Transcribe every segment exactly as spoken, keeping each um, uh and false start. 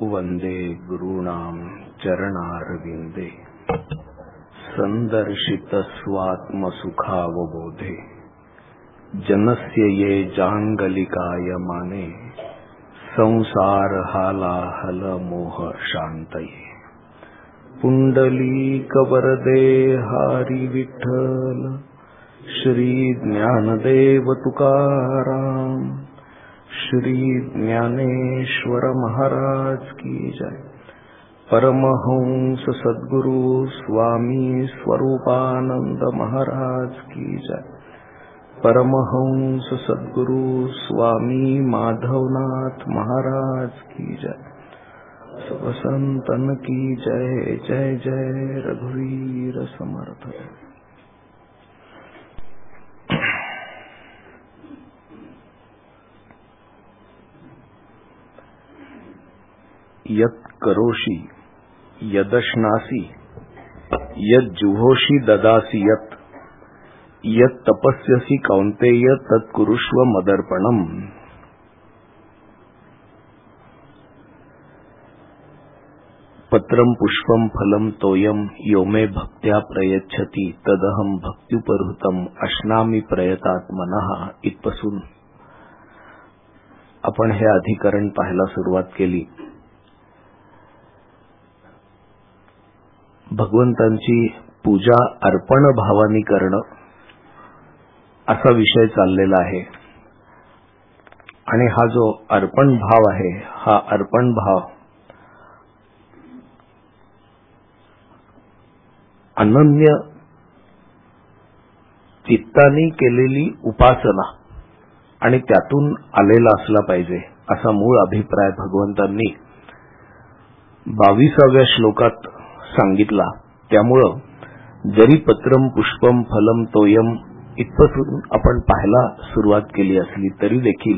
वंदे गुरूणां चरणारविंदे संदर्शित स्वात्मसुखावबोधे जनस्य ये जांगलिकायमाने संसार हालाहल मोह शांतये पुंडलीकवरदे हरी विठ्ठल श्री ज्ञानदेव तुकाराम श्री ज्ञानेश्वर महाराज की जय। परमहंस सद्गुरु स्वामी स्वरूपानंद महाराज की जय। परमहंस सद्गुरु स्वामी माधवनाथ महाराज की जय। सब संतन की जय जय जय रघुवीर समर्थ। यत् करोषि यदश्नासि यज्जुहोषि ददासि यत् यत् तपस्यसि कौन्तेय तत् कुरुष्व मदर्पणम्। पत्रं पुष्पं फलं तोयं यो मे भक्त्या प्रयच्छति तदहं भक्त्युपहृतम् अश्नामि प्रयतात्मनः। इथपासून आपण हे अधिकरण पाहायला सुरुवात केली। भगवंतांची पूजा अर्पण भावानी करणं असा विषय चाललेला आहे आणि हा जो अर्पण भाव आहे हा अर्पण भाव अनन्य चित्ताने केलेली उपासना आणि त्यातून आलेला असला पाहिजे असा मूळ अभिप्राय भगवंतांनी बावीसाव्या श्लोकात सांगितला। त्यामुळं जरी पत्रम पुष्पम फलम तोयम इथपासून आपण पाहायला सुरुवात केली असली तरी देखील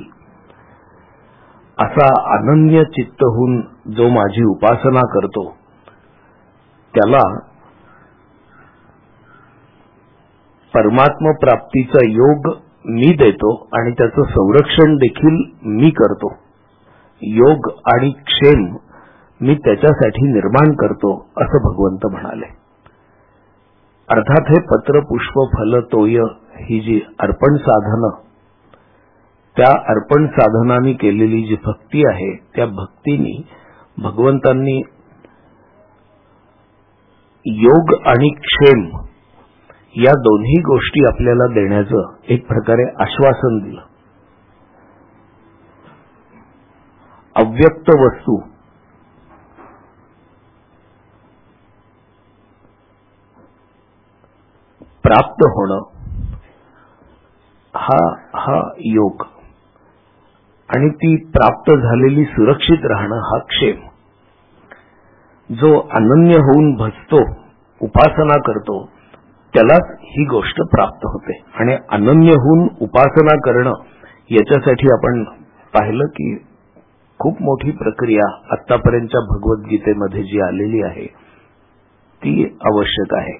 असा अनन्य चित्त होऊन जो माझी उपासना करतो त्याला परमात्म प्राप्तीचा योग मी देतो आणि त्याचं संरक्षण देखील मी करतो। योग आणि क्षेम मी त्याच्यासाठी निर्माण करतो असं भगवंत म्हणाले। अर्थात हे पत्र पुष्प फल तोय ही जी अर्पण साधनं त्या अर्पण साधनांनी केलेली जी भक्ती आहे त्या भक्तीनी भगवंतांनी योग आणि क्षेम या दोन्ही गोष्टी आपल्याला देण्याचं एक प्रकारे आश्वासन दिलं। अव्यक्त वस्तू प्राप्त होणं हा हा योग आणि ती प्राप्त झालेली सुरक्षित राहणं हा क्षेम। जो अनन्य होऊन भजतो उपासना करतो त्यालाच ही गोष्ट प्राप्त होते आणि अनन्य होऊन उपासना करणं याच्यासाठी आपण पाहिलं की खूप मोठी प्रक्रिया आतापर्यंतच्या भगवद्गीतेमध्ये जी आलेली आहे ती आवश्यक आहे।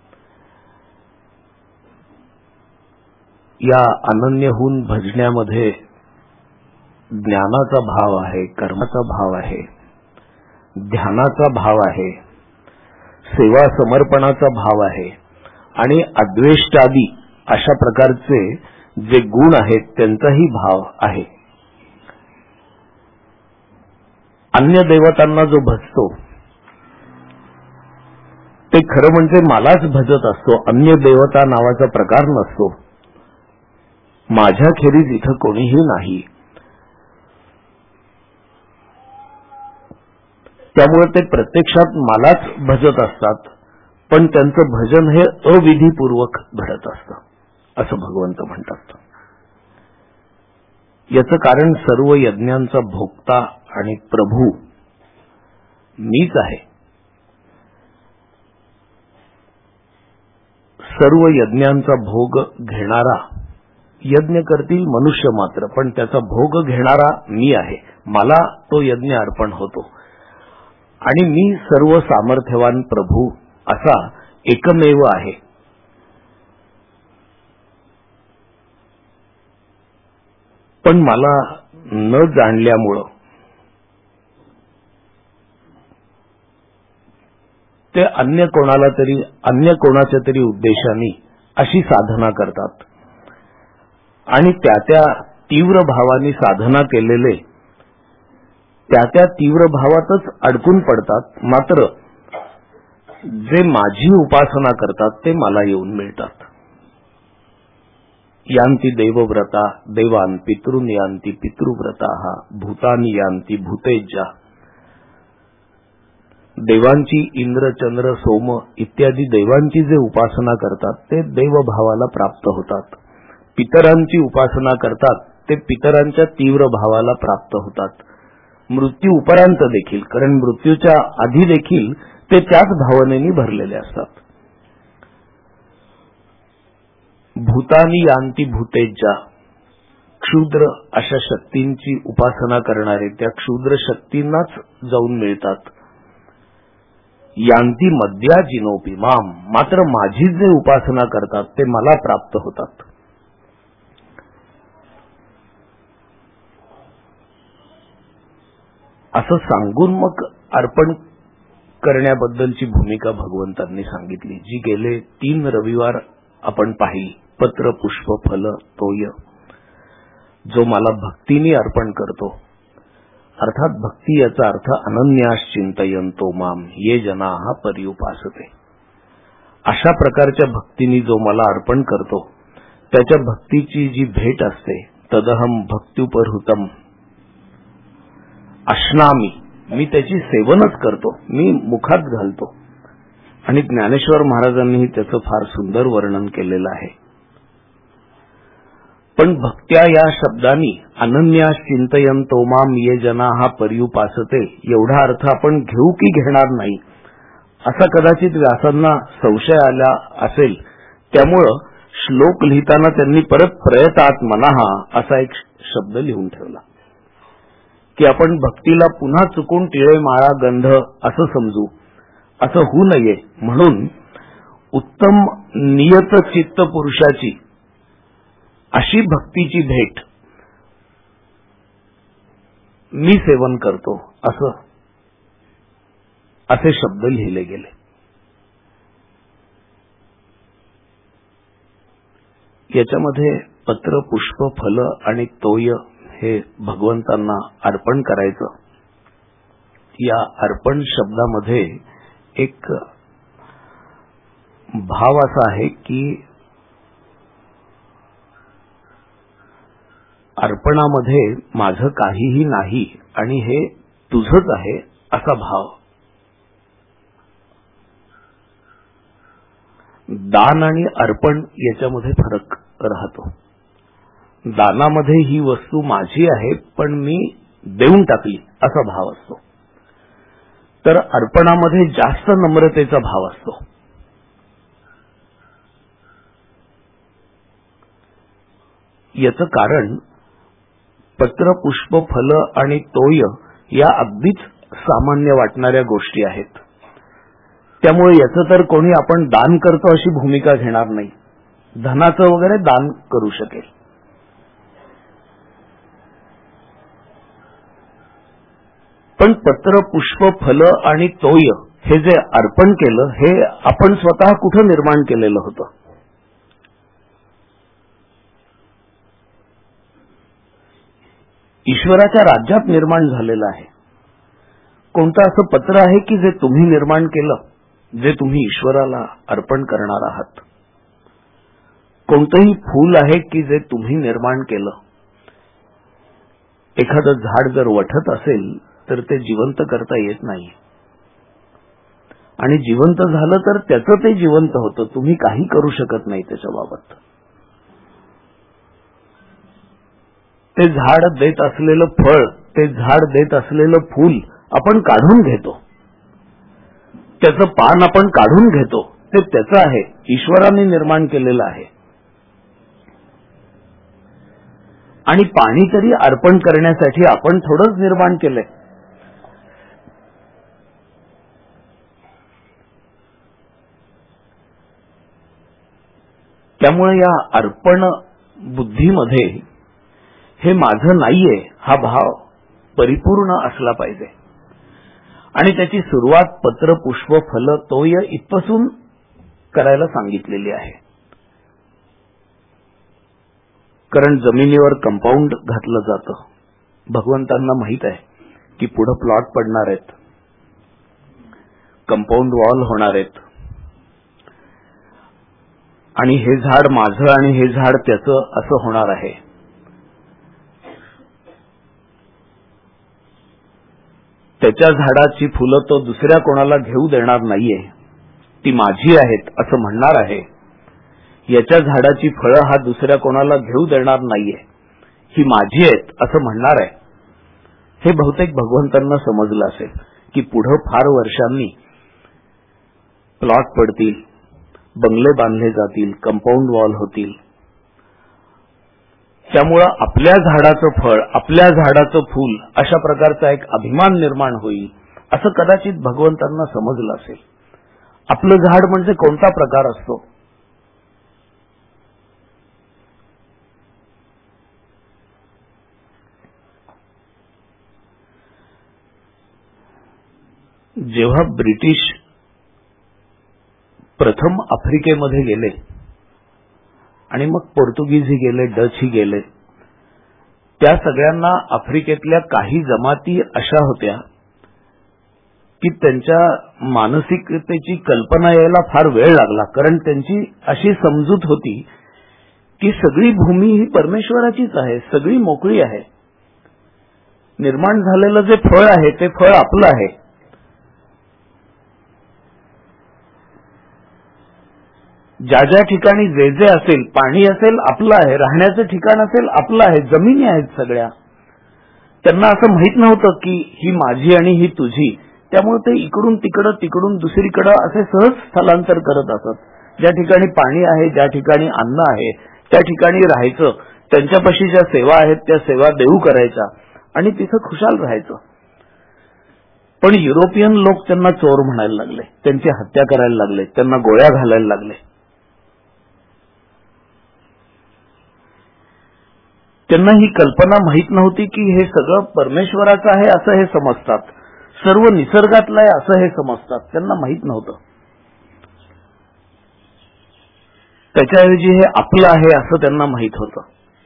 या अनन्य होऊन भजण्यामध्ये ज्ञानाचा भाव आहे, कर्माचा भाव आहे, ध्यानाचा भाव आहे, सेवा समर्पणाचा भाव आहे आणि अद्वेष्टादी अशा प्रकारचे जे गुण आहेत त्यांचाही भाव आहे। अन्य देवतांना जो भजतो ते खरं म्हणजे मलाच भजत असतो, अन्य देवता नावाचा प्रकार नसतो। माझ्या खेरीज इथं कोणीही नाही। त्यामुळे ते प्रत्यक्षात मलाच भजत असतात पण त्यांचं भजन हे अविधीपूर्वक घडत असतं असं भगवंत म्हणतात। याचं कारण सर्व यज्ञांचा भोक्ता आणि प्रभू मीच आहे। सर्व यज्ञांचा भोग घेणारा यज्ञ करतील मनुष्य मात्र पण त्याचा भोग घेणारा मी आहे। मला तो यज्ञ अर्पण होतो आणि मी सर्व सामर्थ्यवान प्रभू असा एकमेव आहे। पण मला न जाणल्यामुळं ते अन्य कोणाला तरी अन्य कोणाच्या तरी उद्देशाने अशी साधना करतात आणि त्या त्या तीव्र भावाने साधना केलेले त्या त्या तीव्र भावातच अडकून पडतात. मात्र जे माझी उपासना करतात ते मला येऊन मिळतात. यांती देवव्रता देवान पितृन यांती पितृव्रता भूतानी यांती भूतेज्या. देवांची इंद्र चंद्र सोम इत्यादी देवांची जे उपासना करतात ते देवभावाला प्राप्त होतात. पितरांची उपासना करतात ते पितरांच्या तीव्र भावाला प्राप्त होतात. मृत्यू उपरांत देखील, कारण मृत्यूच्या आधी देखील ते त्याच भावनेने भरलेले असतात. भूतानी यांती भूतेज्या. क्षुद्र अशा शक्तींची उपासना करणारे त्या क्षुद्र शक्तींनाच जाऊन मिळतात. यांती मद्या जिनोपी माम. मात्र माझी जे उपासना करतात ते मला प्राप्त होतात. असं सांगून मग अर्पण करण्याबद्दलची भूमिका भगवंतांनी सांगितली, जी गेले तीन रविवार आपण पाहिली. पत्र पुष्प फल तोय. जो मला भक्तीने अर्पण करतो, अर्थात भक्ती याचा अर्थ अनन्यास चिंतयन्तो माम ये जनाः पर्युपासते. अशा प्रकारच्या भक्तीने जो मला अर्पण करतो त्याच्या भक्तीची जी भेट असते, तदहम भक्त्युपहृतम अश्नामी. मी त्याची सेवनच करतो, मी मुखात घालतो. आणि ज्ञानेश्वर महाराजांनीही त्याचं फार सुंदर वर्णन केलेलं आहे. पण भक्त्या या शब्दांनी अनन्यास चिंतयन्तो माम ये जनाः पर्युपासते एवढा अर्थ आपण घेऊ की घेणार नाही असा कदाचित व्यासांना संशय आला असेल. त्यामुळं श्लोक लिहिताना त्यांनी परत प्रयतात मनः असा एक शब्द लिहून ठेवला की आपण भक्तीला पुन्हा चुकून टिळे माळा गंध असं समजू, असं होऊ नये म्हणून उत्तम नियत चित्त पुरुषाची अशी भक्तीची भेट मी सेवन करतो असं असे शब्द लिहिले गेले. याच्यामध्ये पत्र पुष्प फल आणि तोय हे भगवंतांना अर्पण करायचं. या अर्पण शब्दामध्ये एक भाव असा आहे की अर्पणामध्ये माझं काहीही नाही आणि हे तुझंच आहे असा भाव. दान आणि अर्पण याच्यामध्ये फरक राहतो. दानामध्ये ही वस्तू माझी आहे पण मी देऊन टाकली असा भाव असतो, तर अर्पणामध्ये जास्त नम्रतेचा भाव असतो. याचं कारण पत्र पुष्प फल आणि तोय या अगदीच सामान्य वाटणाऱ्या गोष्टी आहेत. त्यामुळे याचं तर कोणी आपण दान करतो अशी भूमिका घेणार नाही. धनाचं वगैरे दान करू शकेल. पण पत्र पुष्प फल आणि तोय हे जे अर्पण केलं हे आपण स्वतः कुठं निर्माण केलेलं होतं. ईश्वराच्या राज्यात निर्माण झालेलं आहे. कोणतं असं पत्र आहे की जे तुम्ही निर्माण केलं, जे तुम्ही ईश्वराला अर्पण करणार आहात? कोणतंही फूल आहे की जे तुम्ही निर्माण केलं? एखादं झाड जर वठत असेल तर ते जिवंत करता येत नाही, आणि जिवंत झालं तर त्याचं ते जिवंत होतं. तुम्ही काही करू शकत नाही त्याच्याबाबत. ते झाड देत असलेलं फळ, ते झाड देत असलेलं फूल आपण काढून घेतो, त्याचं पान आपण काढून घेतो, ते त्याचं आहे, ईश्वराने निर्माण केलेलं आहे. आणि पाणी तरी अर्पण करण्यासाठी आपण थोडंच निर्माण केलंय. त्यामुळे या अर्पण बुद्धीमध्ये हे माझं नाहीये हा भाव परिपूर्ण असला पाहिजे. आणि त्याची सुरुवात पत्र, पुष्प, फल, तोय इथपासून करायला सांगितलेली आहे. कारण जमिनीवर कंपाऊंड घातलं जातं. भगवंतांना माहित आहे की पुढे प्लॉट पडणार आहेत, कंपाऊंड वॉल होणार आहेत, आणि हे झाड माझं आणि हे झाड त्याचं असं होणार आहे. त्याच्या झाडाची फुलं तो दुसऱ्या कोणाला घेऊ देणार नाहीये, ती माझी आहेत असं म्हणणार आहे. याच्या झाडाची फळं हा दुसऱ्या कोणाला घेऊ देणार नाहीये, ही माझी आहेत असं म्हणणार आहे. हे बहुतेक भगवंतांना समजलं असेल की पुढे फार वर्षांनी प्लॉट पडतील, बंगले बांधले जातील, कंपाऊंड वॉल होतील. त्यामुळं आपल्या झाडाचं फळ, आपल्या झाडाचं फूल अशा प्रकारचा एक अभिमान निर्माण होईल असं कदाचित भगवंतांना समजलं असेल. आपलं झाड म्हणजे कोणता प्रकार असतो? जेव्हा ब्रिटिश प्रथम आफ्रिकेमध्ये गेले आणि मग पोर्तुगीजही गेले, डचही गेले, त्या सगळ्यांना आफ्रिकेतल्या काही जमाती अशा होत्या की त्यांच्या मानसिकतेची कल्पना यायला फार वेळ लागला. कारण त्यांची अशी समजूत होती की सगळी भूमी ही परमेश्वराचीच आहे, सगळी मोकळी आहे. निर्माण झालेलं जे फळ आहे ते फळ आपलं आहे. ज्या ज्या ठिकाणी जे जे असेल, पाणी असेल आपलं आहे, राहण्याचं ठिकाण असेल आपलं आहे, जमिनी आहेत सगळ्या. त्यांना असं माहित नव्हतं की ही माझी आणि ही तुझी. त्यामुळे ते इकडून तिकडं, तिकडून दुसरीकडं असे सहज स्थलांतर करत असत. ज्या ठिकाणी पाणी आहे, ज्या ठिकाणी अन्न आहे, त्या ठिकाणी राहायचं. त्यांच्यापाशी ज्या सेवा आहेत त्या सेवा देऊ करायच्या आणि तिथं खुशाल राहायचं. पण युरोपियन लोक त्यांना चोर म्हणायला लागले, त्यांची हत्या करायला लागले, त्यांना गोळ्या घालायला लागले. त्यांना ही कल्पना माहित नव्हती की हे सगळं परमेश्वराचं आहे असं हे समजतात, सर्व निसर्गातलं आहे असं हे समजतात. त्यांना माहित नव्हतं. त्याच्याऐवजी हे आपलं आहे असं त्यांना माहित होतं.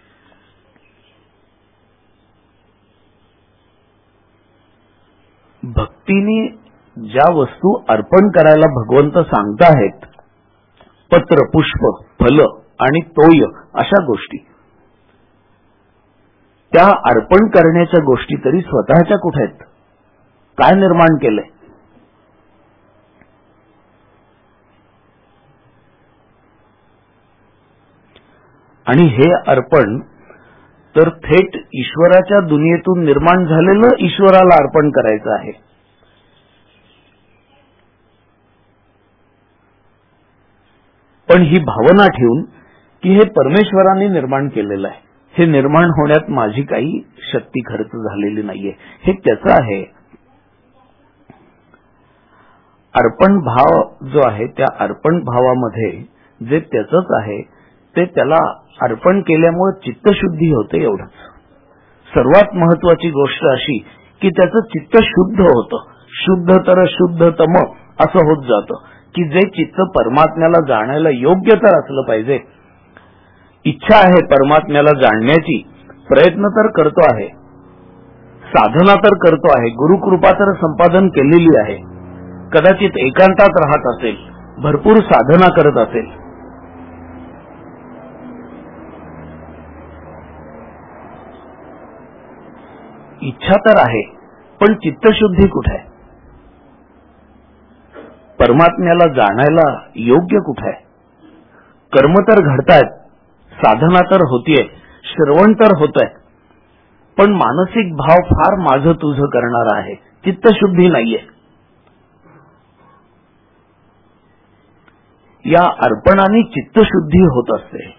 भक्तीने ज्या वस्तू अर्पण करायला भगवंत सांगताहेत, पत्र, पुष्प, फल आणि तोय अशा गोष्टी, त्या अर्पण करण्याच्या गोष्टी तरी स्वतःच्या कुठे आहेत? काय निर्माण केलंय? आणि हे अर्पण तर थेट ईश्वराच्या दुनियेतून निर्माण झालेलं ईश्वराला अर्पण करायचं आहे. पण ही भावना ठेवून की हे परमेश्वराने निर्माण केलेलं आहे, हे निर्माण होण्यात माझी काही शक्ती खर्च झालेली नाहीये, हे त्याचं आहे. अर्पण भाव जो आहे त्या अर्पण भावामध्ये जे त्याचंच आहे ते त्याला अर्पण केल्यामुळे चित्तशुद्धी होते. एवढंच. सर्वात महत्वाची गोष्ट अशी की त्याचं चित्त शुद्ध होतं. शुद्ध तर शुद्ध तम असं होत जातं की जे चित्त परमात्म्याला जाणायला योग्य तर असलं पाहिजे. इच्छा आहे परमात्म्याला जाणण्याची, प्रयत्न तर करतो आहे, साधना तर करतो आहे, गुरुकृपा तर संपादन केलेली आहे, कदाचित एकांतात राहत असेल, भरपूर साधना करत असेल, इच्छा तर आहे, पण चित्तशुद्धी कुठे आहे? परमात्म्याला जाणायला योग्य कुठे आहे? कर्म तर घडतायत, साधना तर होतीये, श्रवण तर होतंय, पण मानसिक भाव फार माझं तुझं करणारा आहे, चित्तशुद्धी नाहीये. या अर्पणाने चित्तशुद्धी होत असते.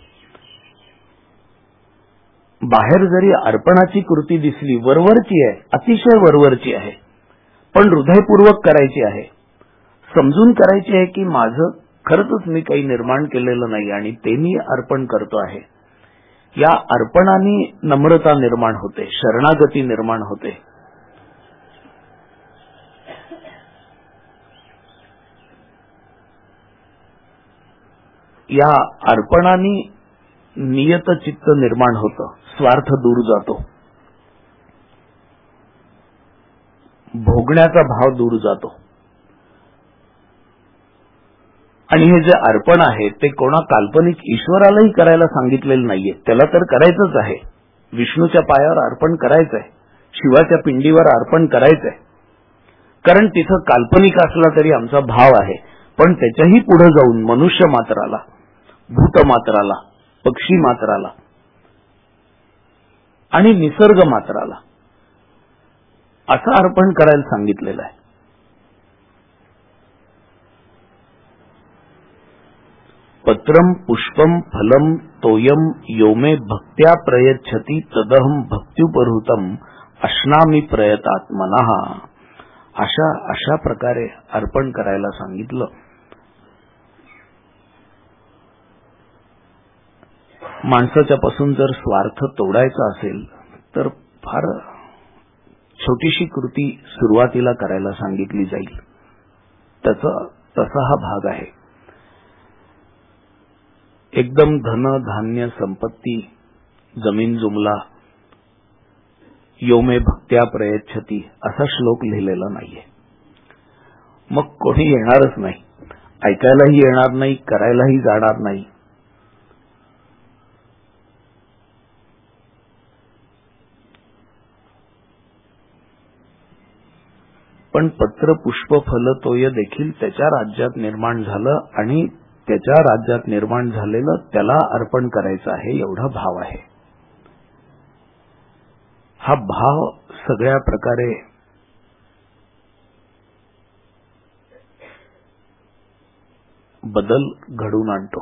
बाहेर जरी अर्पणाची कृती दिसली, वरवरची आहे, अतिशय वरवरची आहे, पण हृदयपूर्वक करायची आहे, समजून करायची आहे की माझं खरंच मी काही निर्माण केलेलं नाही आणि ते मी अर्पण करतो आहे. या अर्पणाने नम्रता निर्माण होते, शरणागती निर्माण होते. या अर्पणाने नियत चित्त निर्माण होतं, स्वार्थ दूर जातो, भोगण्याचा भाव दूर जातो. आणि हे जे अर्पण आहे ते कोणा काल्पनिक ईश्वरालाही करायला सांगितलेलं नाहीये. त्याला तर करायचंच आहे. विष्णूच्या पायावर अर्पण करायचंय, शिवाच्या पिंडीवर अर्पण करायचंय, कारण तिथं काल्पनिक असला तरी आमचा भाव आहे. पण त्याच्याही पुढे जाऊन मनुष्य मात्राला, भूत मात्राला, पक्षी मात्राला आणि निसर्ग मात्राला असं अर्पण करायला सांगितलेलं आहे. पत्रम पुष्पम फलम तोयम योमे भक्त्या प्रयच्छति तदहम भक्त्युपहृतम अश्नामी प्रयतात्मनः. अशा अशा प्रकारे अर्पण करायला सांगितलं. माणसाच्या पासून जर स्वार्थ तोडायचा असेल तर फार छोटीशी कृती सुरुवातीला करायला सांगितली जाईल. त्याचा तसा हा भाग आहे. एकदम धन धान्य संपत्ती जमीन जुमला योमे भक्त्या प्रयच्छति असा श्लोक लिहिलेला नाहीये. मग कोणी येणारच नाही, ऐकायलाही येणार नाही, करायलाही जाणार नाही. पण पत्र पुष्प फल तोय देखील त्याच्या राज्यात निर्माण झालं आणि त्याच्या राज्यात निर्माण झालेलं त्याला अर्पण करायचं आहे एवढा भाव आहे. हा भाव सगळ्या प्रकारे बदल घडून आणतो.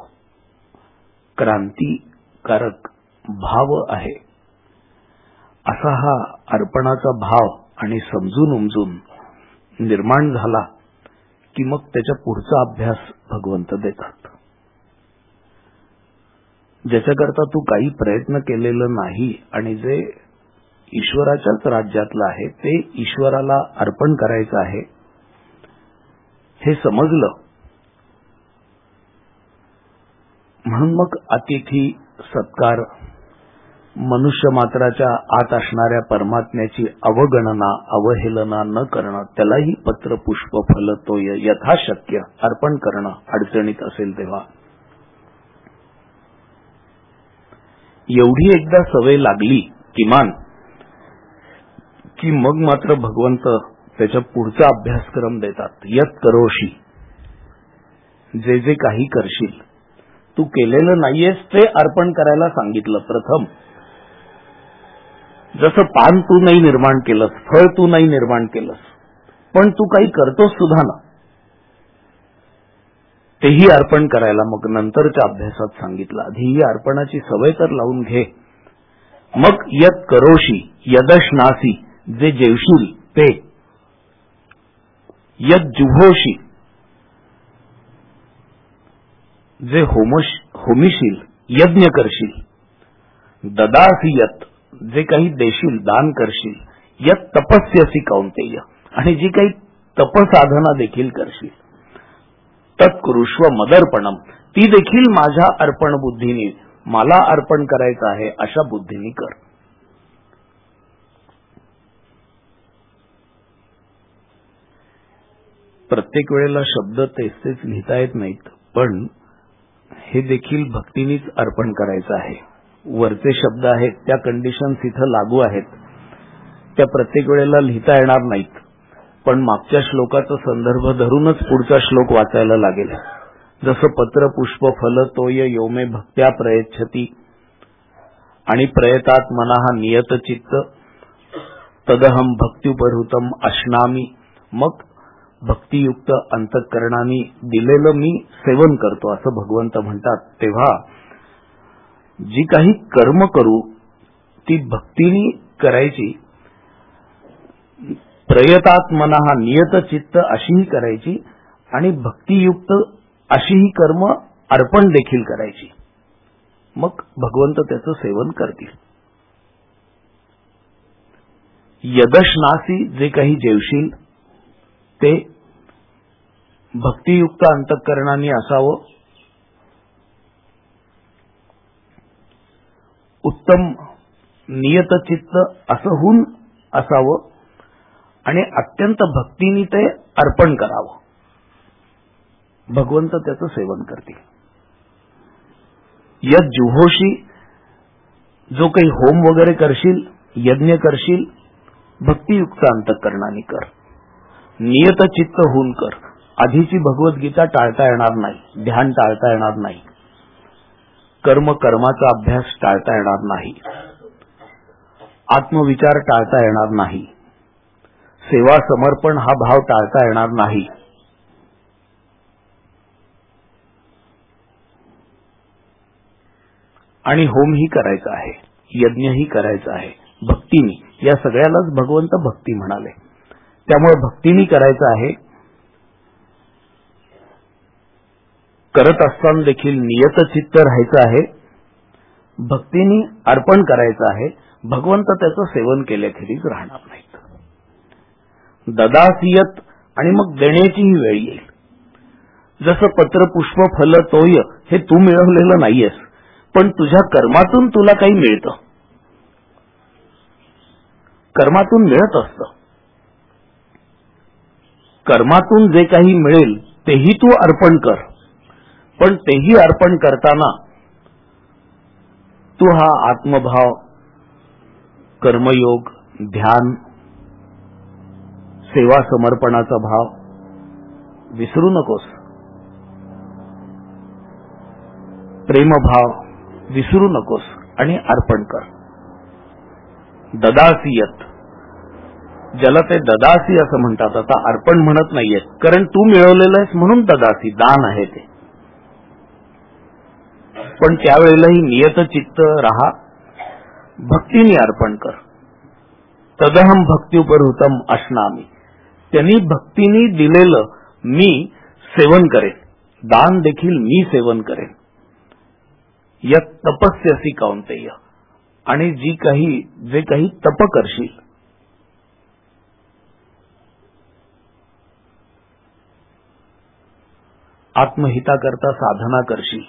क्रांतिकारक भाव आहे. असा हा अर्पणाचा भाव आणि समजून उमजून निर्माण झाला की मग त्याच्या पुढचा अभ्यास भगवंत देतात. ज्याच्याकरता तू काही प्रयत्न केलेलं नाही आणि जे ईश्वराच्याच राज्यातलं आहे ते ईश्वराला अर्पण करायचं आहे हे समजलं म्हणून मग अतिथी सत्कार, मनुष्य मात्राच्या आत असणाऱ्या परमात्म्याची अवगणना अवहेलना न करणं, त्यालाही पत्र पुष्प फल तोय यथाशक्य अर्पण करणं अडचणीत असेल तेव्हा. एवढी एकदा सवय लागली किमान की मग मात्र भगवंत त्याच्या पुढचा अभ्यासक्रम देतात. यत करोशी, जे जे काही करशील, तू केलेलं नाहीयेस ते अर्पण करायला सांगितलं. प्रथम जसं पान तू नाही निर्माण केलंस, फळ तू नाही निर्माण केलंस, पण तू काही करतोस सुद्धा ना, तेही अर्पण करायला मग नंतरच्या अभ्यासात सांगितलं. आधी ही अर्पणाची सवय तर लावून घे. मग यत करोशी यदश्नासी, जे जेवशील ते, यद जुहोशी, जे होमश होमिशील यज्ञ करशील, ददासी यत, जे काही देशील दान करशील, यत तपस्यसी कौंतेय, आणि जी काही तपसाधना देखील करशील, तत्कुरुष्व मदर्पणम, ती देखील माझ्या अर्पण बुद्धीने, मला अर्पण करायचं आहे अशा बुद्धीने कर. प्रत्येक वेळेला शब्द तेच तेच लिहिता येत नाहीत, पण हे देखील भक्तीनेच अर्पण करायचं आहे. वरचे शब्द आहेत त्या कंडिशन्स इथं लागू आहेत, त्या प्रत्येक वेळेला लिहिता येणार नाहीत, पण मागच्या श्लोकाचा संदर्भ धरूनच पुढचा श्लोक वाचायला लागेल. जसं पत्र पुष्प फल तोय योमे भक्त्या प्रयच्छति आणि प्रयतात मनाहा नियत चित्त तदहम भक्त्युपहृतम अश्नामी, मग भक्तियुक्त अंतःकरणाने दिलेलं मी सेवन करतो असं भगवंत म्हणतात. तेव्हा जी काही कर्म करू ती भक्तीने करायची, प्रयतात्मनः नियत चित्त अशीही करायची आणि भक्तियुक्त अशीही कर्म अर्पण देखील करायची. मग भगवंत त्याचं सेवन करतील. यदश्नासी, जे काही जेवशील, ते भक्तियुक्त अंतःकरणाने असावं, उत्तम नियतचित्त असं होऊन असावं आणि अत्यंत भक्तीने ते अर्पण करावं. भगवंत त्याचं सेवन करतील. यद जुहोशी, जो काही होम वगैरे करशील, यज्ञ करशील, भक्तियुक्त अंतःकरणाने कर, नियतचित्त होऊन कर. आधीची भगवद्गीता टाळता येणार नाही, ध्यान टाळता येणार नाही, कर्म कर्माचा अभ्यास टाळता येणार नाही, आत्मविचार टाळता येणार नाही, सेवा समर्पण हा भाव टाळता येणार नाही. आणि होमही करायचा आहे, यज्ञही करायचा आहे भक्तीने. या सगळ्यालाच भगवंत भक्ती म्हणाले. त्यामुळे भक्तीने करायचं आहे. करत असताना देखील नियतचित्त राहायचं आहे, भक्तीने अर्पण करायचं आहे. भगवंत त्याचं सेवन केल्याखेरीज राहणार नाहीत. ददासियत, आणि मग देण्याचीही वेळ येईल. जसं पत्र पुष्प फल तोय हे तू मिळवलेलं नाहीयेस, पण तुझ्या कर्मातून तुला काही मिळतं, कर्मातून मिळत असतं. कर्मातून जे काही मिळेल तेही तू अर्पण कर, पण तेही अर्पण करताना तू हा आत्मभाव, कर्मयोग, ध्यान, सेवा समर्पणाचा भाव विसरू नकोस. प्रेमभाव विसरू नकोस आणि अर्पण कर. ददासियत, ज्याला ते ददासी असं म्हणतात. आता अर्पण म्हणत नाहीये, कारण तू मिळवलेलं आहेस म्हणून ददासी, दान आहे ते. पण त्यावेळेलाही नियतचित्त राहा, भक्तीने अर्पण कर. तदहम भक्त्युपहृतम अश्नामी, त्यांनी भक्तीने दिलेलं मी सेवन करेन, दान देखील मी सेवन करेन. यत् तपस्यसी कौंतेय, आणि जी काही जे काही तप करशील, आत्महिताकरता साधना करशील.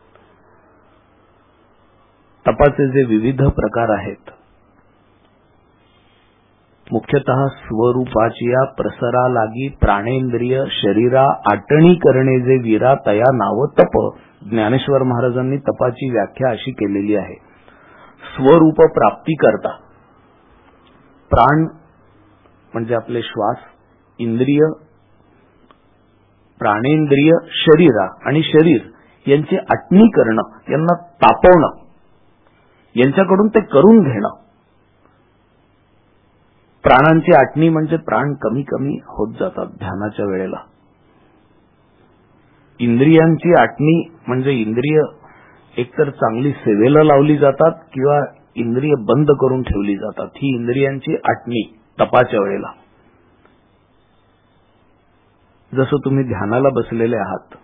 तपाचे जे विविध प्रकार आहेत, मुख्यतः स्वरूपाचिया प्रसरा लागी प्राणेंद्रिय शरीरा आटणी करणे जे वीरा तया नाव तप. ज्ञानेश्वर महाराजांनी तपाची व्याख्या अशी केलेली आहे. स्वरूप प्राप्ती करता, प्राण म्हणजे आपले श्वास, इंद्रिय, प्राणेंद्रिय, शरीरा आणि शरीर यांची आटणी करणं, यांना तापवणं, यांच्याकडून ते करून घेणं. प्राणांची आटणी म्हणजे प्राण कमी कमी होत जातात ध्यानाच्या वेळेला. इंद्रियांची आटणी म्हणजे इंद्रिय एकतर चांगली सेवेला लावली जातात किंवा इंद्रिय बंद करून ठेवली जातात. ही इंद्रियांची आटणी तपाच्या वेळेला. जसं तुम्ही ध्यानाला बसलेले आहात,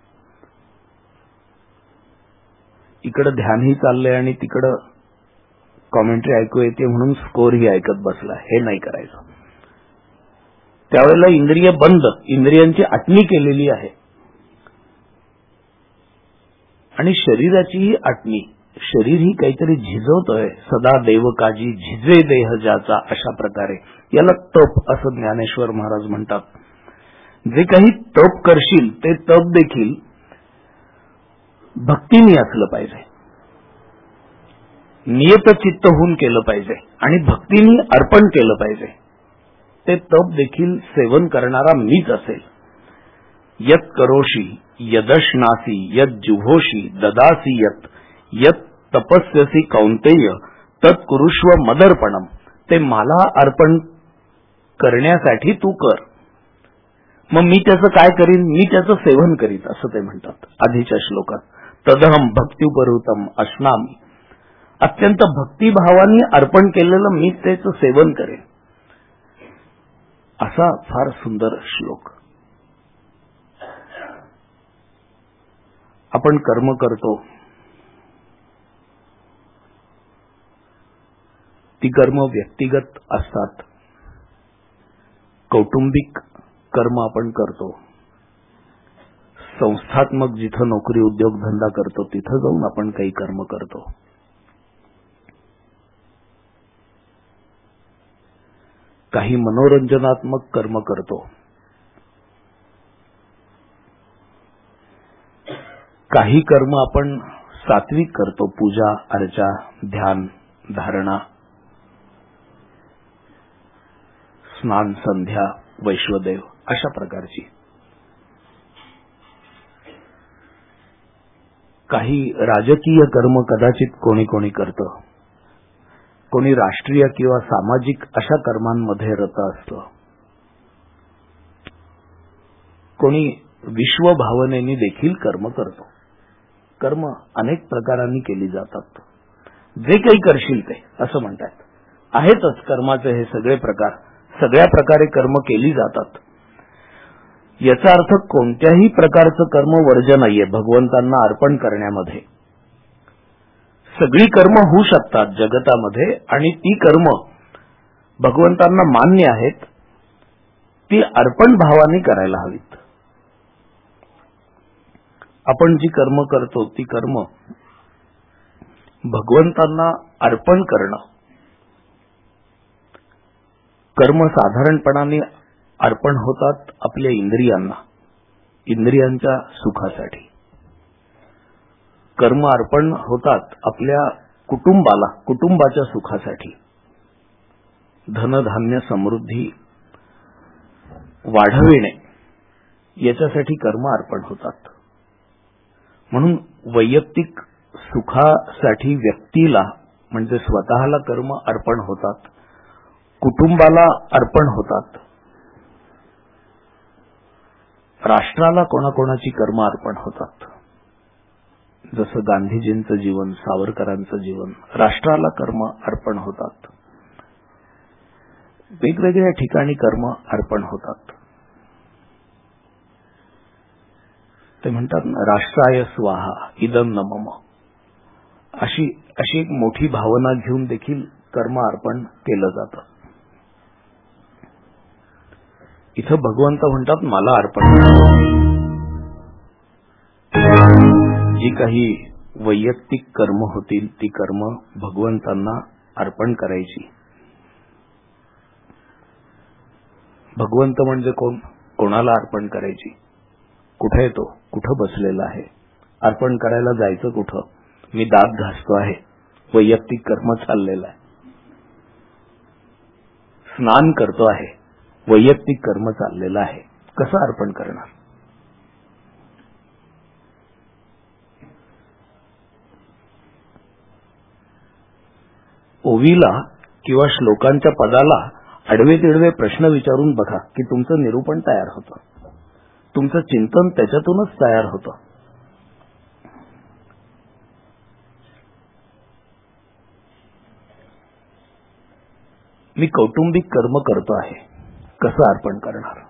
इकडं ध्यानही चाललंय आणि तिकडं कॉमेंट्री ऐकू येते म्हणून स्कोरही ऐकत बसला, हे नाही करायचं. त्यावेळेला इंद्रिय बंद, इंद्रियांची आटणी केलेली आहे. आणि शरीराचीही आटणी, शरीर ही काहीतरी झिजवतोय, सदा देव काजी झिजे देह ज्याचा, अशा प्रकारे याला तप असं ज्ञानेश्वर महाराज म्हणतात. जे काही तप करशील ते तप देखील भक्तीने असलं पाहिजे, नियतचित्त होऊन केलं पाहिजे आणि भक्तीने अर्पण केलं पाहिजे. ते तप देखील सेवन करणारा मीच असेल. यत करोशी यदश्नासी यत जुहोशी ददासी यत यत तपस्यसी कौंतेय तत् कुरुष्व मदर्पणम. ते मला अर्पण करण्यासाठी तू कर, मग मी त्याचं काय करीन, मी त्याचं सेवन करीत, असं ते म्हणतात आधीच्या श्लोकात. तदहम भक्त्युपहृतम अश्नामी, अत्यंत भक्तिभावाने अर्पण केलेलं मी त्याचं सेवन करेन. असा फार सुंदर श्लोक. आपण कर्म करतो, ती कर्म व्यक्तिगत असतात, कौटुंबिक कर्म आपण करतो. संस्थात्मक जिथं नोकरी उद्योग धंदा करतो तिथं जाऊन आपण काही कर्म करतो. काही मनोरंजनात्मक कर्म करतो. काही कर्म आपण सात्विक करतो. पूजा अर्चा, ध्यान, धारणा, स्नान, संध्या, वैश्वदेव अशा प्रकारची. काही राजकीय कर्म कदाचित कोणी कोणी करतं. कोणी राष्ट्रीय किंवा सामाजिक अशा कर्मांमध्ये रत असतं. कोणी विश्वभावनेने देखील कर्म करतो. कर्म अनेक प्रकारांनी केली जातात. जे काही करशील ते असं म्हणतात. आहेतच कर्माचे हे सगळे प्रकार. सगळ्या प्रकारे कर्म केली जातात. याचा अर्थ कोणत्याही प्रकारचं कर्म वर्ज्य नाहीये भगवंतांना अर्पण करण्यामध्ये. सगळी कर्म होऊ शकतात जगतामध्ये आणि ती कर्म भगवंतांना मान्य आहेत. ती अर्पण भावाने करायला हवीत. आपण जी कर्म करतो ती कर्म भगवंतांना अर्पण करणं. कर्म साधारणपणाने अर्पण होतात आपल्या इंद्रियांना, इंद्रियांच्या सुखासाठी. कर्म अर्पण होतात आपल्या कुटुंबाला, कुटुंबाच्या सुखासाठी. धनधान्य समृद्धी वाढविणे याच्यासाठी कर्म अर्पण होतात. म्हणून वैयक्तिक सुखासाठी व्यक्तीला म्हणजे स्वतःला कर्म अर्पण होतात. कुटुंबाला अर्पण होतात. राष्ट्राला कोणाकोणाची कर्म अर्पण होतात. जसं गांधीजींचं जीवन, सावरकरांचं जीवन, राष्ट्राला कर्म अर्पण होतात. वेगवेगळ्या ठिकाणी कर्म अर्पण होतात. ते म्हणतात ना, राष्ट्राय स्वाहा इदं न मम. अशी अशी एक मोठी भावना घेऊन देखील कर्म अर्पण केलं जातं. इथं भगवंत म्हणतात मला अर्पण करा. जी काही वैयक्तिक कर्म होतील ती कर्म भगवंतांना अर्पण करायची. भगवंत म्हणजे कोण? कोणाला अर्पण करायची? कुठे येतो? कुठं बसलेला आहे? अर्पण करायला जायचं कुठं? मी दात घासतो आहे, वैयक्तिक कर्म चाललेलं आहे. स्नान करतो आहे, वैयक्तिक कर्म चाललेलं आहे. कसं अर्पण करणार? ओवीला किंवा श्लोकांच्या पदाला आडवे तिडवे प्रश्न विचारून बघा की तुमचं निरूपण तयार होतं. तुमचं चिंतन त्याच्यातूनच तयार होतं. मी कौटुंबिक कर्म करतो आहे, कसं अर्पण करणार?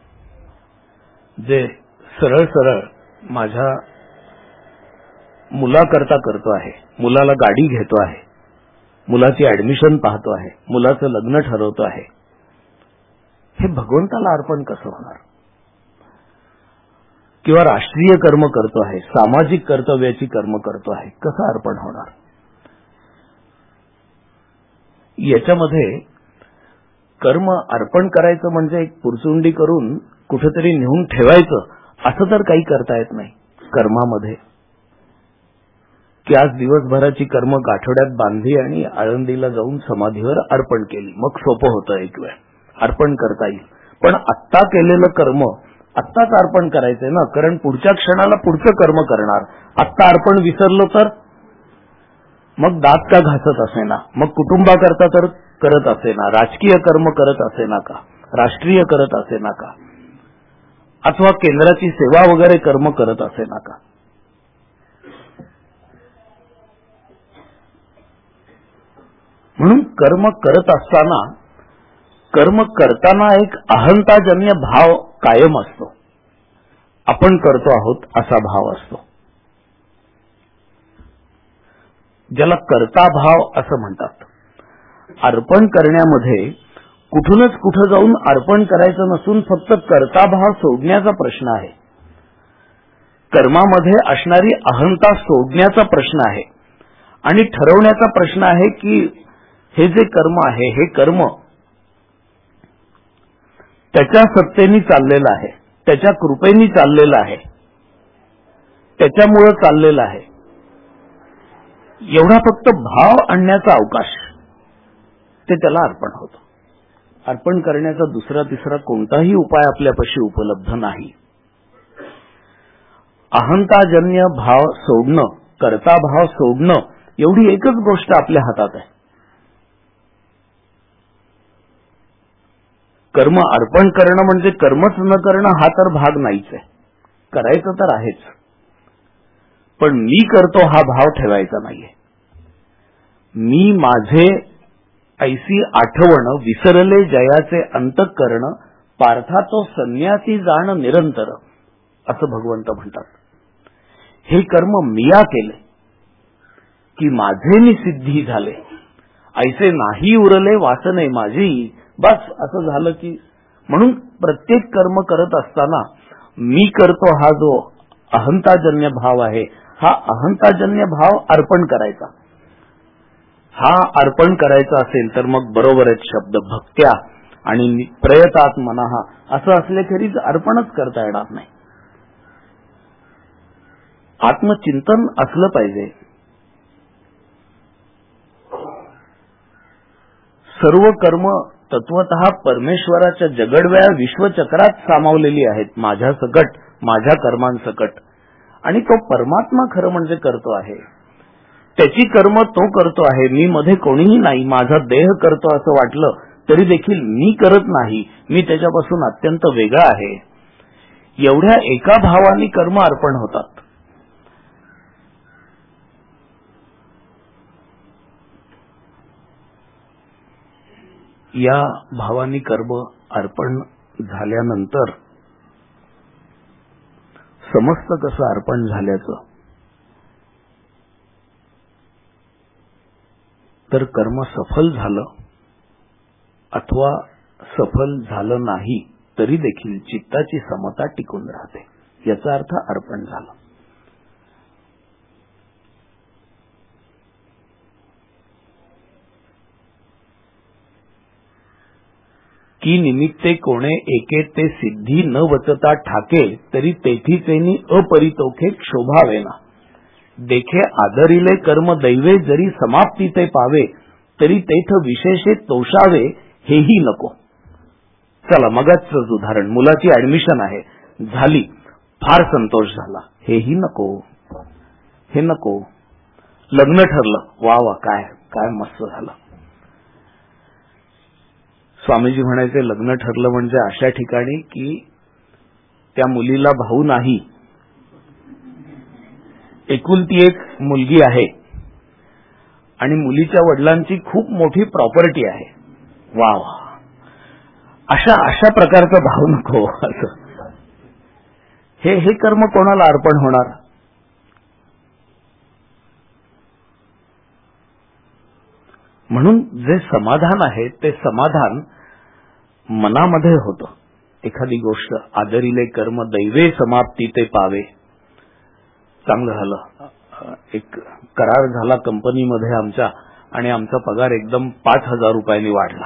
जे सरळ सरळ माझ्या मुलाकरता करतो आहे, मुलाला गाडी घेतो आहे, मुलाची ऍडमिशन पाहतो आहे, मुलाचं लग्न ठरवतो आहे, हे भगवंताला अर्पण कसं होणार? किंवा राष्ट्रीय कर्म करतो आहे, सामाजिक कर्तव्याची कर्म करतो आहे, कसं अर्पण होणार? याच्यामध्ये कर्म अर्पण करायचं म्हणजे एक पुरचुंडी करून कुठेतरी नेऊन ठेवायचं असं तर काही करता येत नाही कर्मामध्ये. की आज दिवसभराची कर्म गाठोड्यात बांधली आणि आळंदीला जाऊन समाधीवर अर्पण केली, मग सोपं होतं, एक वेळ अर्पण करता येईल. पण आत्ता केलेलं कर्म आत्ताच अर्पण करायचंय ना, कारण पुढच्या क्षणाला पुढचं कर्म करणार. आत्ता अर्पण विसरलो तर मग दात का घासत असे ना, मग कुटुंबाकरता तर करत असे ना, राजकीय कर्म करत असे ना का, राष्ट्रीय करत असे ना का, अथवा केंद्राची सेवा वगैरे कर्म करत असे ना का. म्हणून कर्म करत असताना, कर्म करताना एक अहंताजन्य भाव कायम असतो. आपण करतो आहोत असा भाव असतो, ज्याला कर्ता भाव असं म्हणतात. अर्पण करण्यामध्ये कुठूनच कुठं जाऊन अर्पण करायचं नसून फक्त कर्ताभाव सोडण्याचा प्रश्न आहे. कर्मामध्ये असणारी अहंता सोडण्याचा प्रश्न आहे आणि ठरवण्याचा प्रश्न आहे की हे जे कर्म आहे हे कर्म त्याच्या सत्तेने चाललेलं आहे, त्याच्या कृपेने चाललेलं आहे, त्याच्यामुळे चाललेलं आहे. एवढा फक्त भाव आणण्याचा अवकाश ते त्याला अर्पण होतं. अर्पण करण्याचा दुसरा तिसरा कोणताही उपाय आपल्यापाशी उपलब्ध नाही. अहंताजन्य भाव सोडणं, कर्ता भाव सोडणं एवढी एकच गोष्ट आपल्या हातात आहे. कर्म अर्पण करणं म्हणजे कर्मच न करणं हा तर भाग नाहीच आहे. करायचं तर आहेच, पण मी करतो हा भाव ठेवायचा नाहीये. मी माझे ऐसी आठवण विसरले जयाचे अंतःकरण, पार्था तो संन्यासी जाण निरंतर, असं भगवंत म्हणतात. हे कर्म मिया केले की माझे मी सिद्धी झाले, ऐसे नाही उरले वासने माझी, बस असं झालं की. म्हणून प्रत्येक कर्म करत असताना मी करतो हा जो अहंताजन्य भाव आहे, हा अहंताजन्य भाव अर्पण करायचा. हा अर्पण करायचा असेल तर मग बरोबरच शब्द भक्त्या आणि प्रयतात मनः असं असल्याखेरीज अर्पणच करता येणार नाही. आत्मचिंतन असलं पाहिजे. सर्व कर्म तत्वतः परमेश्वराच्या जगडव्या विश्वचक्रात सामावलेली आहेत, माझ्या सकट, माझ्या कर्मांसकट. आणि तो परमात्मा खरं म्हणजे करतो आहे. त्याची कर्म तो करतो आहे. मी मध्ये कोणीही नाही. माझा देह करतो असं वाटलं तरी देखील मी करत नाही, मी त्याच्यापासून अत्यंत वेगळा आहे. एवढ्या एका भावाने कर्म अर्पण होतात. या भावानी कर्म अर्पण झाल्यानंतर समस्त कसं अर्पण झाल्याचं, तर कर्म सफल झालं अथवा सफल झालं नाही तरी देखील चित्ताची समता टिकून राहते, याचा अर्थ अर्पण झालं. की निमित्ते कोणे एके ते सिद्धी न वचता ठाके, तरी तेथीचेनी अपरितोखे क्षोभावेना. देखे आदरिले कर्म दैवे, जरी समाप्ती ते पावे, तरी तेथ विशेषे तोषावे हेही नको. चला मगाच उदाहरण, मुलाची ऍडमिशन आहे, झाली, फार संतोष झाला, हेही नको, हे नको. लग्न ठरलं, वा वा काय काय मस्त झालं. स्वामीजी म्हणायचे लग्न ठरलं म्हणजे अशा ठिकाणी की त्या मुलीला भाऊ नाही, एकुलती एक मुलगी आहे आणि मुलीच्या वडिलांची खूप मोठी प्रॉपर्टी आहे. वा वा, अशा अशा प्रकारचा भाव नको. असं हे हे कर्म कोणाला अर्पण होणार? म्हणून जे समाधान आहे ते समाधान मनामध्ये होतं. एखादी गोष्ट आदरिले कर्म दैवे समाप्ती ते पावे, चांगलं झालं, एक करार झाला कंपनीमध्ये आमच्या आणि आमचा पगार एकदम पाच हजार रुपयांनी वाढला.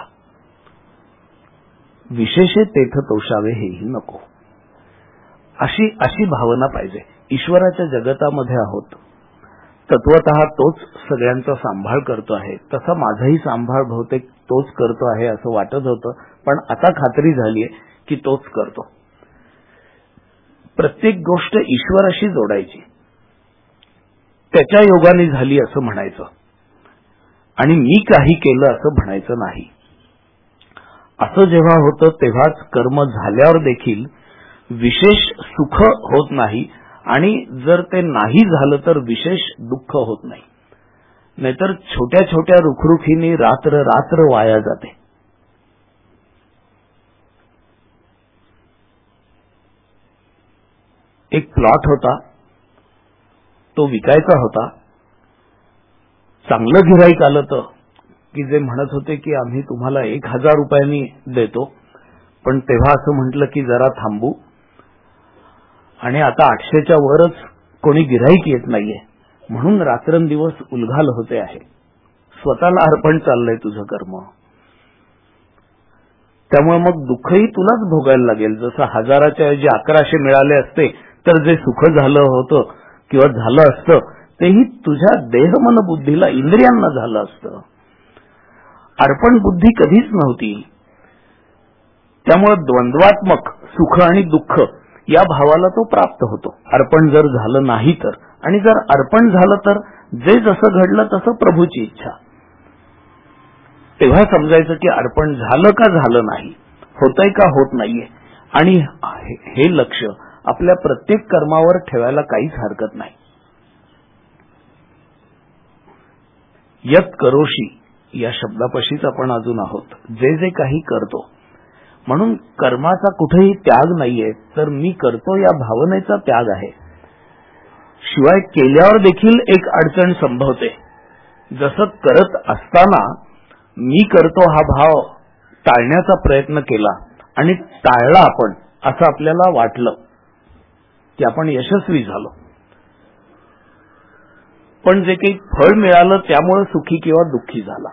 विशेषे तेथ तोषावे हेही नको. अशी अशी भावना पाहिजे. ईश्वराच्या जगतामध्ये आहोत, तत्वतः तोच सगळ्यांचा सांभाळ करतो आहे. तसा माझाही सांभाळ बहुतेक तोच करतो आहे असं वाटत होतं, पण आता खात्री झालीय की तोच करतो. प्रत्येक गोष्ट ईश्वराशी जोडायची, त्याच्या योगाने झाली असं म्हणायचं आणि मी काही केलं असं म्हणायचं नाही. असं जेव्हा होतं तेव्हाच कर्म झाल्यावर देखील विशेष सुख होत नाही आणि जर ते नाही झालं तर विशेष दुःख होत नाही. नाहीतर छोट्या छोट्या रुखरुखीने रात्र रात्र वाया जाते. एक प्लॉट होता, तो विकायचा होता. चांगलं गिऱ्हाईक आलं तर की जे म्हणत होते की आम्ही तुम्हाला एक हजार रुपयांनी देतो, पण तेव्हा असं म्हटलं की जरा थांबू आणि आता आठशेच्या वरच कोणी गिऱ्हाईक येत नाहीये, म्हणून रात्रंदिवस उलघाल होते आहे. स्वतःला अर्पण चाललंय तुझं कर्म. त्यामुळे मग दुःखही तुलाच भोगायला लागेल. जसं हजाराच्या ऐवजी अकराशे मिळाले असते तर जे सुख झालं होतं किंवा झालं असतं तेही तुझ्या देह मन बुद्धीला इंद्रियांना झालं असतं. अर्पण बुद्धी कधीच नव्हती. त्यामुळे द्वंद्वात्मक सुख आणि दुःख या भावाला तो प्राप्त होतो अर्पण जर झालं नाही तर. आणि जर अर्पण झालं तर जे जसं घडलं तसं प्रभूची इच्छा. तेव्हा समजायचं की अर्पण झालं का झालं नाही, होतंय का होत नाहीये. आणि हे लक्ष आपल्या प्रत्येक कर्मावर ठेवायला काहीच हरकत नाही. यत करोशी या शब्दापाशीच आपण अजून आहोत. जे जे काही करतो, म्हणून कर्माचा कुठेही त्याग नाहीये, तर मी करतो या भावनेचा त्याग आहे. शिवाय केल्यावर देखील एक अडचण संभवते. जसं करत असताना मी करतो हा भाव टाळण्याचा प्रयत्न केला आणि टाळला आपण असं आपल्याला वाटलं की आपण यशस्वी झालो, पण जे काही फळ मिळालं त्यामुळे सुखी किंवा दुःखी झाला,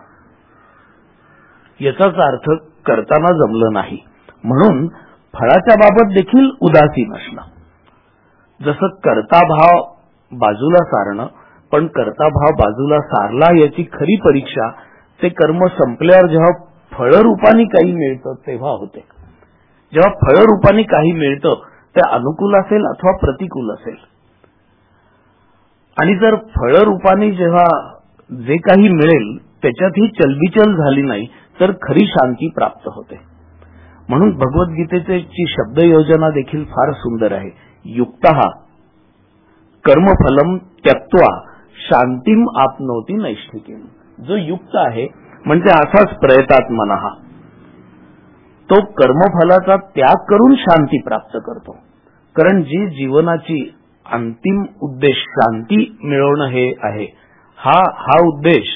याचाच अर्थ करताना जमलं नाही. म्हणून फळाच्या बाबत देखील उदासीन असणं. जसं करता भाव बाजूला सारणं, पण करता भाव बाजूला सारला याची खरी परीक्षा ते कर्म संपल्यावर जेव्हा फळरूपाने काही मिळतं तेव्हा होते. जेव्हा फळरूपाने काही मिळतं ते अनुकूल असेल अथवा प्रतिकूल असेल. आणि जर फळरूपाने जेव्हा जे काही मिळेल त्याच्यातही चलबिचल झाली नाही तर खरी शांती प्राप्त होते. म्हणून भगवद्गीतेची शब्द योजना देखील फार सुंदर आहे. युक्तः कर्मफलम त्यक्त्वा शांतीम आपनोती नैष्ठिकीम. जो युक्त आहे म्हणजे असाच प्रयतात्मनः, तो कर्मफलाचा त्याग करून शांती प्राप्त करतो. कारण जी जीवनाची अंतिम उद्देश शांती मिळवणं हे आहे, हा हा उद्देश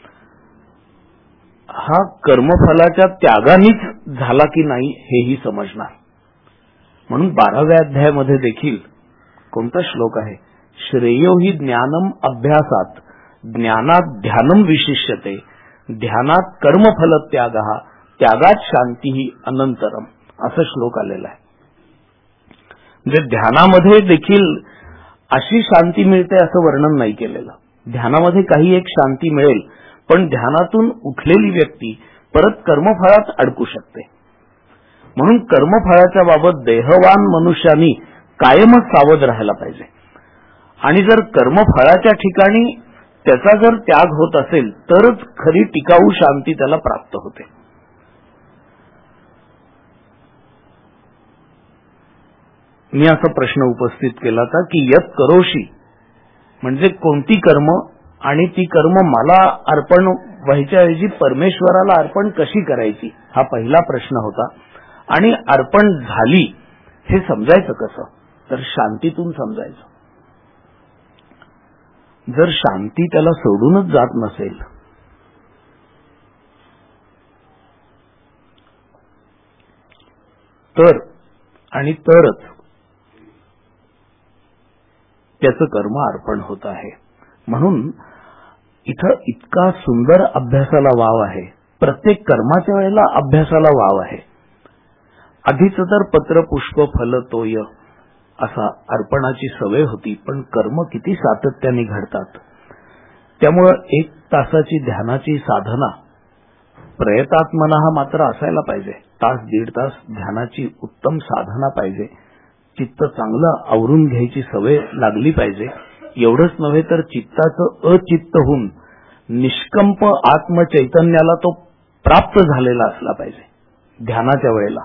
हा कर्मफलाच्या त्यागानेच झाला की नाही हेही समजणार. म्हणून बाराव्या अध्यायामध्ये देखील कोणता श्लोक आहे, श्रेयो हि ज्ञानम अभ्यासात ज्ञानात ध्यानम विशिष्यते ध्यानात कर्मफल त्याग त्यागात शांती ही अनंतरम, असं श्लोक आलेला आहे. म्हणजे ध्यानामध्ये देखील अशी शांती मिळते असं वर्णन नाही केलेलं. ध्यानामध्ये काही एक शांती मिळेल, पण ध्यानातून उठलेली व्यक्ती परत कर्मफळात अडकू शकते. म्हणून कर्मफळाच्या बाबत देहवान मनुष्यानी कायमच सावध राहायला पाहिजे. आणि जर कर्मफळाच्या ठिकाणी त्याचा जर त्याग होत असेल तरच खरी टिकाऊ शांती त्याला प्राप्त होते. मी असा प्रश्न उपस्थित केला होता की यत करोशी म्हणजे कोणती कर्म आणि ती कर्म मला अर्पण व्हायच्या ऐवजी परमेश्वराला अर्पण कशी करायची, हा पहिला प्रश्न होता. आणि अर्पण झाली हे समजायचं कसं, तर शांतीतून समजायचं. जर शांती त्याला सोडूनच जात नसेल तर आणि तरच त्याचं कर्म अर्पण होत आहे. म्हणून इथं इतका सुंदर अभ्यासाला वाव आहे. प्रत्येक कर्माच्या वेळेला अभ्यासाला वाव आहे. आधीच तर पत्र पुष्प फल तोय असा अर्पणाची सवय होती, पण कर्म किती सातत्याने घडतात. त्यामुळं एक तासाची ध्यानाची साधना प्रयतात्मनः मात्र असायला पाहिजे. तास दीड तास ध्यानाची उत्तम साधना पाहिजे. चित्त चांगलं आवरून घ्यायची सवय लागली पाहिजे. एवढंच नव्हे तर चित्ताचं अचित्त होऊन निष्कंप आत्मचैतन्याला तो प्राप्त झालेला असला पाहिजे. ध्यानाच्या वेळेला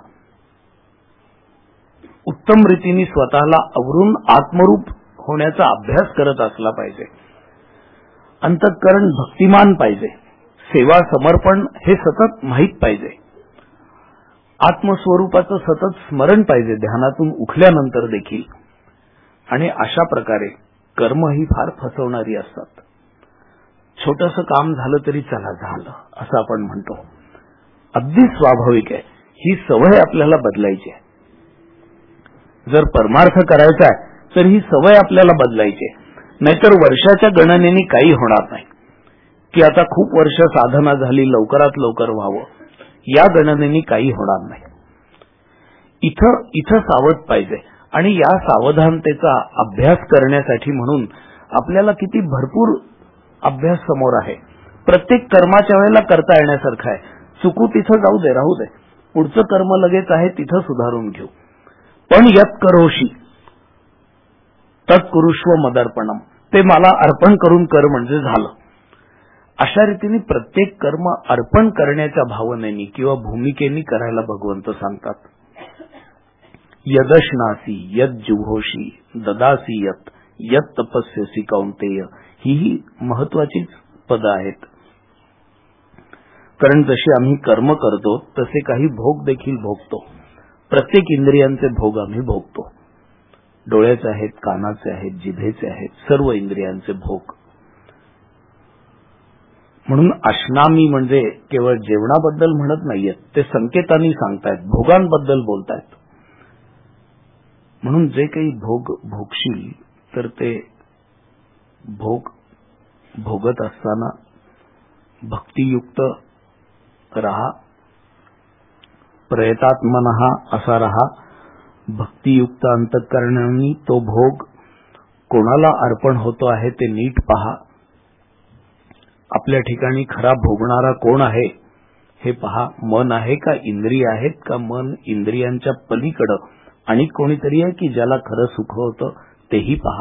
उत्तम रीतीने स्वतःला आवरून आत्मरूप होण्याचा अभ्यास करत असला पाहिजे. अंतःकरण भक्तिमान पाहिजे. सेवा समर्पण हे सतत माहीत पाहिजे. आत्मस्वरूपाचं सतत स्मरण पाहिजे ध्यानातून उठल्यानंतर देखील. आणि अशा प्रकारे कर्म ही फार फसवणारी असतात. छोटंसं काम झालं तरी चला झालं असं आपण म्हणतो. अगदी स्वाभाविक आहे. ही सवय आपल्याला बदलायची आहे. जर परमार्थ करायचा आहे तर ही सवय आपल्याला बदलायची आहे. नाहीतर वर्षाच्या गणनेने काही होणार नाही की आता खूप वर्ष साधना झाली, लवकरात लवकर व्हावं, या गणनेने काही होणार नाही. इथं इथं सावध पाहिजे. आणि या सावधानतेचा अभ्यास करण्यासाठी म्हणून आपल्याला किती भरपूर अभ्यास समोर आहे. प्रत्येक कर्माच्या वेळेला करता येण्यासारखं आहे. चुकू तिथं जाऊ दे, राहू दे, पुढचं कर्म लगेच आहे तिथं सुधारून घेऊ. पण यत करोशी तत्कुरुष्व मदर्पणम, ते मला अर्पण करून कर म्हणजे झालं. अशा रीतीने प्रत्येक कर्म अर्पण करण्याच्या भावनेनी किंवा भूमिकेनी करायला भगवंत सांगतात. यदश्नासी यद जुहोशी ददासी यत यत तपस्यसी कौंतेय, ही महत्वाचीच पद आहेत. कारण जशी आम्ही कर्म करतो तसे काही भोग देखील भोगतो. प्रत्येक इंद्रियांचे भोग आम्ही भोगतो. डोळ्याचे आहेत, कानाचे आहेत, जिभेचे आहेत, सर्व इंद्रियांचे भोग. म्हणून अश्नामी म्हणजे केवळ जेवणाबद्दल म्हणत नाहीयेत, ते संकेतांनी सांगतायत, भोगांबद्दल बोलतायत. म्हणून जे काही भोग भोगशील तर ते भोग भोगत असताना भक्तियुक्त रहा, प्रयतात्मनः असा रहा. भक्तियुक्त अंतःकरणाने तो भोग कोणाला अर्पण होतो आहे ते नीट पहा. आपल्या ठिकाणी खरा भोगणारा कोण आहे हे पहा. मन आहे का इंद्रिय आहेत का? मन इंद्रियांच्या पलीकडं आणि कोणीतरी आहे की ज्याला खरं सुख होतं तेही पहा.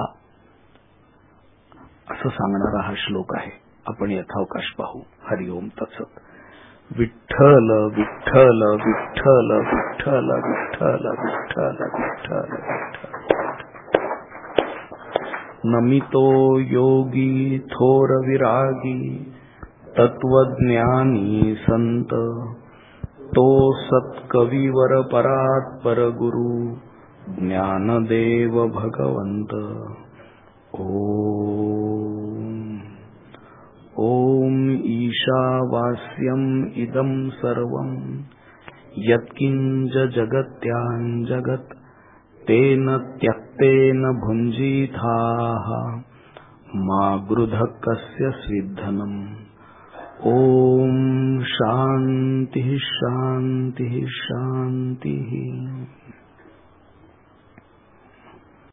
असं सांगणारा हा श्लोक आहे. आपण यथावकाश पाहू. हरिओम तत्सत. विठ्ठल विठ्ठल विठ्ठल विठ्ठल विठ्ठल विठ्ठल विठ्ठल विठ्ठल. नमितो योगी थोर विरागी तत्वज्ञानी संत, तो सत्कविवर परात्पर गुरु ज्ञानदेव भगवंत. ओम ओम ईशावास्यम इदं सर्वं यत्किंच जगत्यां जगत् तेन त्यक्तेन भुञ्जीथाः मा गृधः कस्य स्विद्धनम्. ओम शांति शांति शांति.